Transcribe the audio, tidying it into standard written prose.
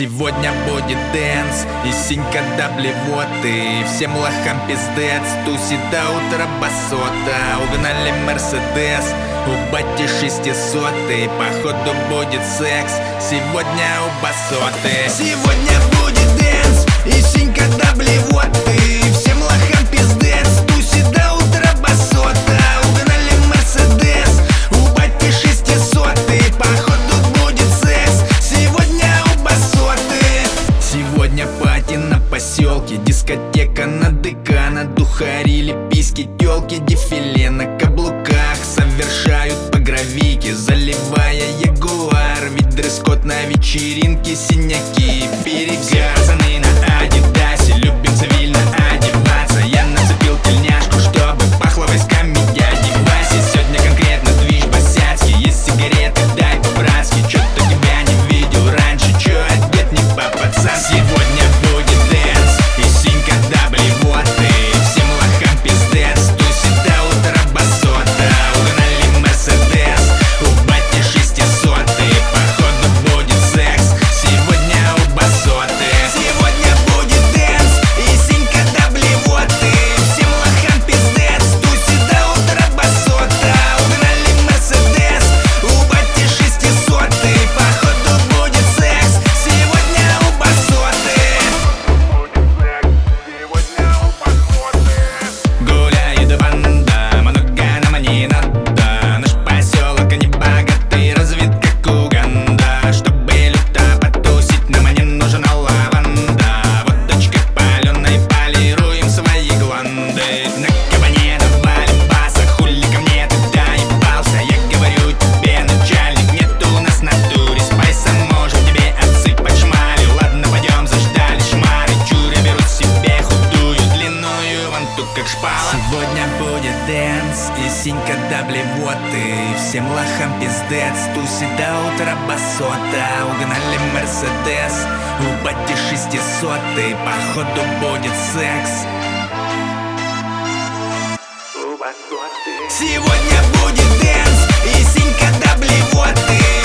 Сегодня будет дэнс и синька до блевоты. Всем лохам пиздец, тусит до утра басота. Угнали Мерседес, у бати 600-й. Походу будет секс, сегодня у басоты. Сегодня будет дэнс и синька до блевоты. Всем лохам пиздец, тусит до утра басота. Угнали Мерседес, у бати 600-й. Походу будет секс, сегодня у басоты. Сегодня пати на поселке, дискотека на ДК. Надухарили письки, тёлки, дефиле на каблуках. Совершают по гравике, заливая ягуар. Ведь дресс-код на вечеринке, синяки, перегар. Пацаны на адидасе, любим цивильно одеваться. Я нацепил тельняшку, чтобы пахло войсками дяди Васи. Сегодня конкретно движ босяцкий, есть сигареты, дай по-братски. Чё-то тебя не видел раньше, чё одет не по-пацански. Сегодня будет дэнс и синька до блевоты. Всем лохам пиздец, тусит до утра басота. Угнали Мерседес, у бати 600-й. Походу будет секс, сегодня у басоты. Сегодня будет дэнс и синька до блевоты. Всем лохам пиздец, тусит до утра басота. Угнали Мерседес, у бати 600-й. Походу будет секс, сегодня у басоты. Гуляет банда, много нам не надо. Наш поселок не богатый, развит как Уганда. Чтобы люто потусить, нам не нужна лаванда. Водочкой паленой полируем свои гланды. На кабане навалим баса, хули ко мне ты доебался. Я говорю тебе, начальник, нет у нас в натуре спайса. Можем тебе отсыпать шмали. Ладно, пойдем, заждали шмары. Чуря берут себе худую, длинную ванту как шпала. Сегодня будет дэнс и синька до блевоты. Всем лохам пиздец, тусит до утра басота. Угнали Мерседес, у бати 600-й. Походу будет секс. Сегодня будет дэнс и синька до блевоты.